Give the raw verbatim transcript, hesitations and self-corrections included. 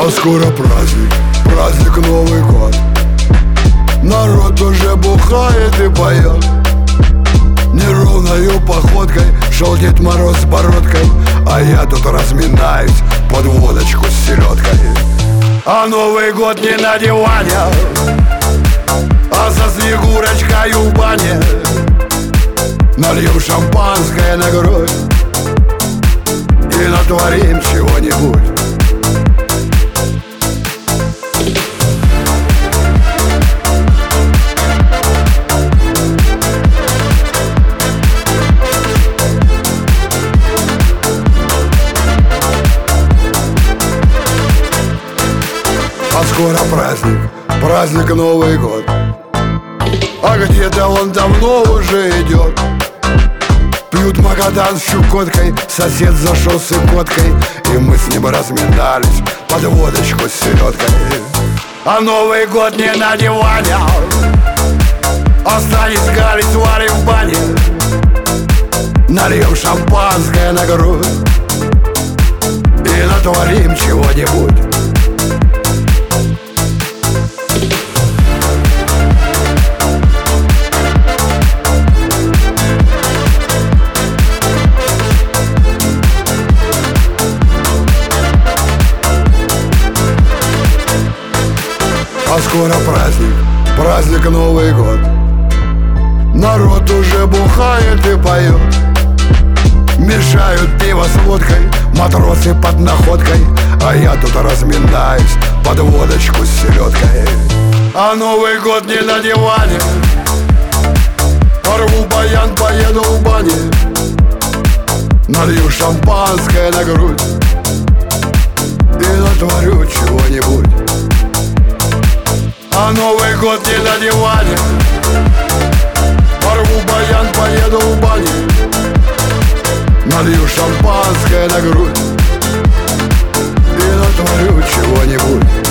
А скоро праздник, праздник Новый год. Народ уже бухает и поет. Неровною походкой шел Дед Мороз с бородкой, а я тут разминаюсь под водочку с селедкой. А Новый год не на диване, а со Снегурочкой в бане. Нальем шампанское на грудь и натворим чего-нибудь. А скоро праздник, праздник Новый год. А где-то он давно уже идет. Пьют Магадан с Чукоткой, сосед зашел с икоткой, и мы с ним разминались под водочку с селедкой. А Новый год не на диване, останется галить сварим в бане. Нальем шампанское на грудь и натворим чего-нибудь. А скоро праздник, праздник Новый год. Народ уже бухает и поет. Мешают пиво с водкой матросы под находкой, а я тут разминаюсь под водочку с селедкой. А Новый год не на диване, порву баян, поеду в бане. Налью шампанское на грудь и натворю чего-нибудь. А Новый год не на диване, порву баян, поеду в бане. Налью шампанское на грудь и натворю чего-нибудь.